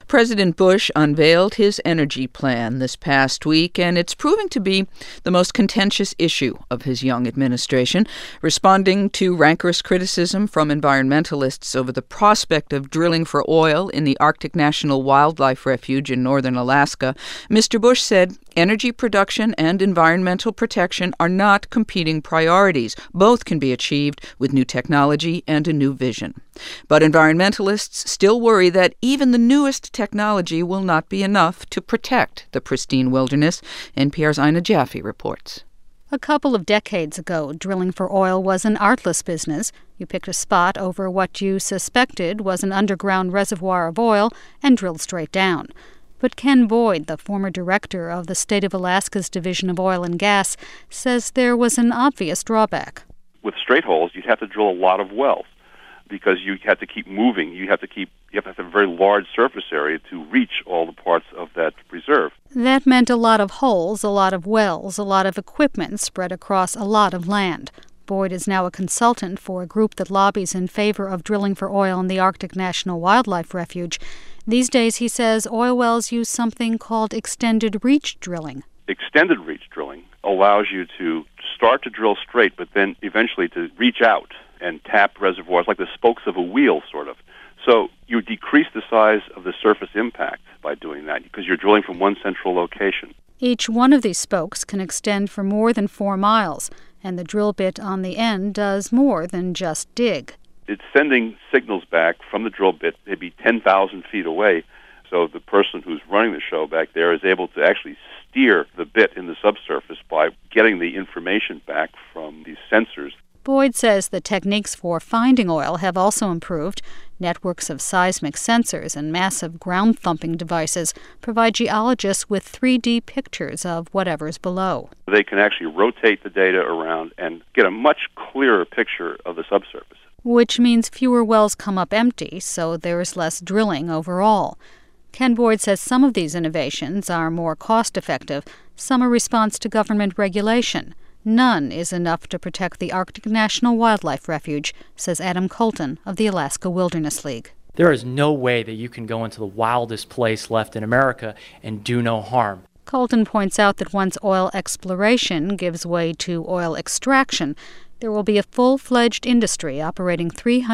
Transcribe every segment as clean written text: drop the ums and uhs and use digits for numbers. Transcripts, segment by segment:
President Bush unveiled his energy plan this past week, and it's proving to be the most contentious issue of his young administration, responding to rancorous criticism from environmentalists over the prospect of drilling for oil in the Arctic National Wildlife Refuge in northern Alaska. Mr. Bush said energy production and environmental protection are not competing priorities. Both can be achieved with new technology and a new vision. But environmentalists still worry that even the newest technology will not be enough to protect the pristine wilderness. NPR's Ina Jaffe reports. A couple of decades ago, drilling for oil was an artless business. You picked a spot over what you suspected was an underground reservoir of oil and drilled straight down. But Ken Boyd, the former director of the state of Alaska's Division of Oil and Gas, says there was an obvious drawback. With straight holes, you'd have to drill a lot of wells because you have to keep moving. You have to have a very large surface area to reach all the parts of that reserve. That meant a lot of holes, a lot of wells, a lot of equipment spread across a lot of land. Boyd is now a consultant for a group that lobbies in favor of drilling for oil in the Arctic National Wildlife Refuge. These days, he says, oil wells use something called extended reach drilling. Extended reach drilling allows you to start to drill straight, but then eventually to reach out and tap reservoirs like the spokes of a wheel, sort of. So you decrease the size of the surface impact by doing that because you're drilling from one central location. Each one of these spokes can extend for more than 4 miles, and the drill bit on the end does more than just dig. It's sending signals back from the drill bit maybe 10,000 feet away, so the person who's running the show back there is able to actually steer the bit in the subsurface by getting the information back from these sensors. Boyd says the techniques for finding oil have also improved. Networks of seismic sensors and massive ground-thumping devices provide geologists with 3D pictures of whatever's below. They can actually rotate the data around and get a much clearer picture of the subsurface. Which means fewer wells come up empty, so there's less drilling overall. Ken Boyd says some of these innovations are more cost-effective, some a response to government regulation. None is enough to protect the Arctic National Wildlife Refuge, says Adam Colton of the Alaska Wilderness League. There is no way that you can go into the wildest place left in America and do no harm. Colton points out that once oil exploration gives way to oil extraction, there will be a full-fledged industry operating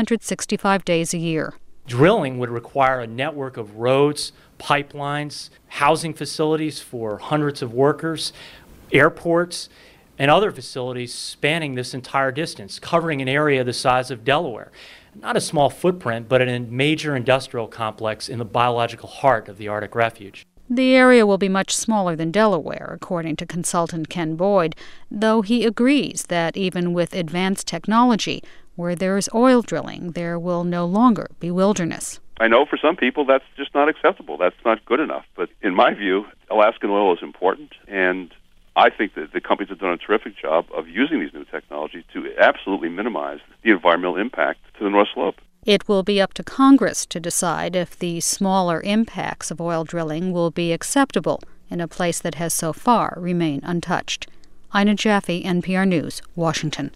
365 days a year. Drilling would require a network of roads, pipelines, housing facilities for hundreds of workers, airports, and other facilities spanning this entire distance, covering an area the size of Delaware. Not a small footprint, but a major industrial complex in the biological heart of the Arctic Refuge. The area will be much smaller than Delaware, according to consultant Ken Boyd, though he agrees that even with advanced technology, where there is oil drilling, there will no longer be wilderness. I know for some people that's just not acceptable. That's not good enough. But in my view, Alaskan oil is important, and I think that the companies have done a terrific job of using these new technologies to absolutely minimize the environmental impact to the North Slope. It will be up to Congress to decide if the smaller impacts of oil drilling will be acceptable in a place that has so far remained untouched. Ina Jaffe, NPR News, Washington.